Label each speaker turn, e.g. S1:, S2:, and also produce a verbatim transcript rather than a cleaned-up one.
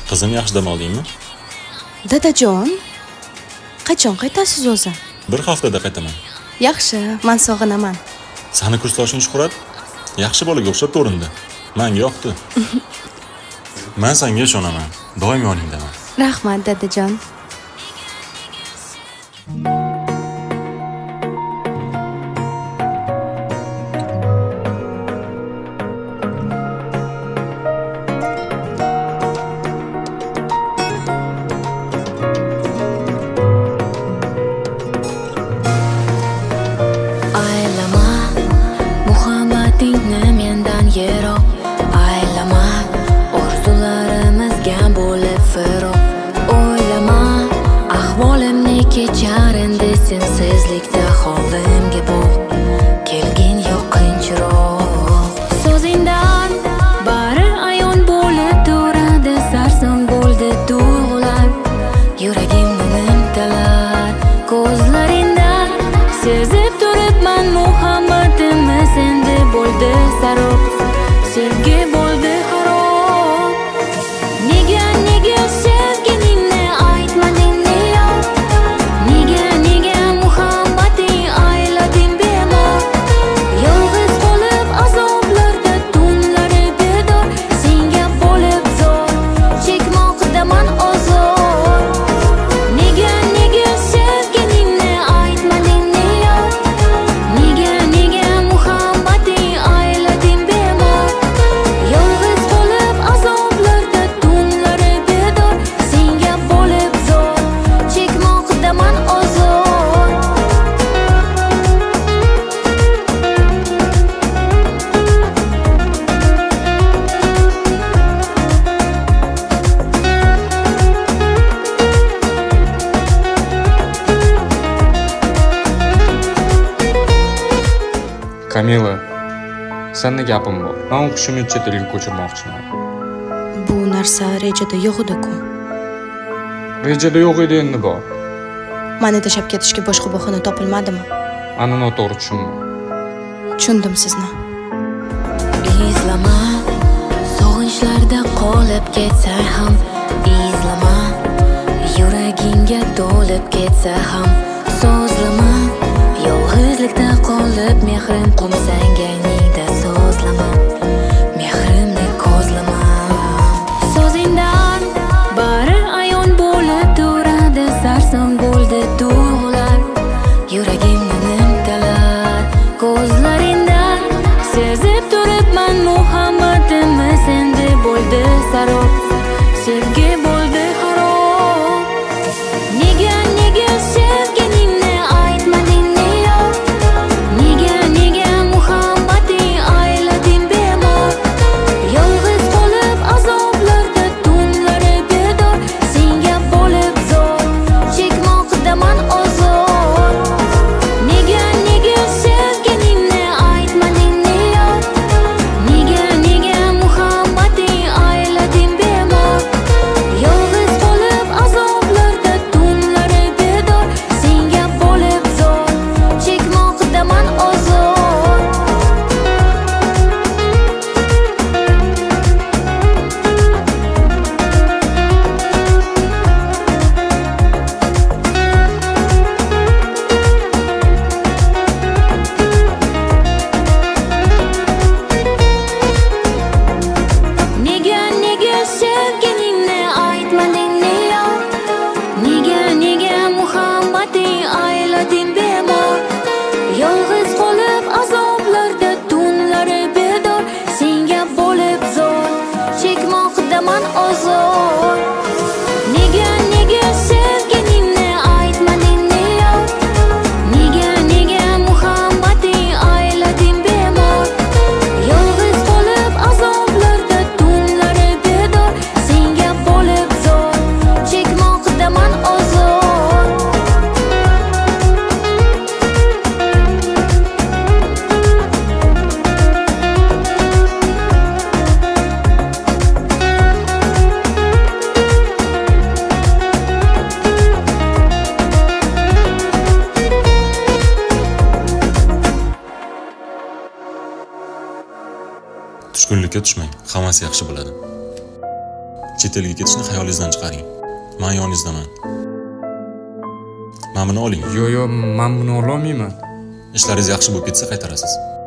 S1: Qizim, yaxshi dam oldingmi?
S2: Dadajon, qachon qaytasiz o'zi?
S1: Bir haftada qaytaman.
S2: Yaxshi, men sog'inaman.
S1: Sani kursdoshing Shuhrat yaxshi bolaga o'xshab ko'rindi. Menga yoqdi. Men senga ishonaman. Doim yoningdaman.
S2: Rahmat, dadajon.
S3: Kamila, senda gapim bor. Men o'qishimni chet elga ko'chirmoqchiman.
S2: Bu narsa rejada yo'q edi-ku.
S3: Rejada yo'q edi, endi bor.
S2: Meni tashlab ketishga boshqa bahona topilmadimi?
S3: Ana noto'g'ri tushunma.
S2: Tushundim sizni.
S4: Izlama, sog'inchlarda qolib ketsa ham, izlama, yuragingga to'lib ketsa ham, so'zlama, yolg'izlikda qolib mehrim qo'msang ayningda so'zlama, mehrimni ko'zlama. So'zingdan bari ayon bo'lib turadi, sarson bo'ldi tuyg'ular, yuragimni nimtalar, ko'zlaringdan sezib turibman muhabbatimiz endi bo'ldi sarob, sevgi bo'ldi harob. Nega nega sevganingni aytmading yo'q, nega nega muhabbating aylading bemor, yolg'iz qolib azoblarda tunlari bedor, senga bo'lib zo'r chekmoqdaman ozor. Nega nega sevganingni aytmading yo'q, nega nega muhabbating aylading bemor, yolg'iz qolib azoblarda tunlari bedor, senga bo'lib zo'r chekmoqdaman ozor. Nega nega sevganingni aytmading yo'q, nega nega muhabbating aylading bemor, yolg'iz qolib azoblarda tunlari bedor, senga bo'lib zo'r chekmoqdaman ozor. Nega nega sevganingni aytmading yo'q, nega nega muhabbating aylading bemor, yolg'iz qolib azoblarda tunlari bedor, senga bo'lib zo'r chekmoqdaman ozor.
S1: Tushkunlikka tushmang, hammasi yaxshi bo'ladi. Chet elga ketishni xayolingizdan chiqaring. Men yoningizdaman. Mana buni oling.
S3: Yo, yo, men buni ololmayman.
S1: Ishlaringiz yaxshi bo'lib ketsa qaytarasiz.